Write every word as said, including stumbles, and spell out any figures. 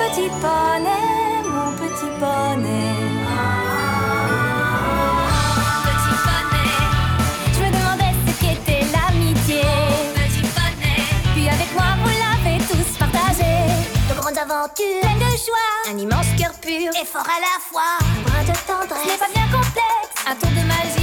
petit poney, mon petit poney. Petit poney, Je me demandais ce qu'était l'amitié. petit poney, Puis avec moi, vous l'avez tous partagé. de grandes aventures, Pleine de joie, un immense cœur pur et fort à la fois. un brin de Ce n'est tendresse. pas bien complexe, un tour de magie.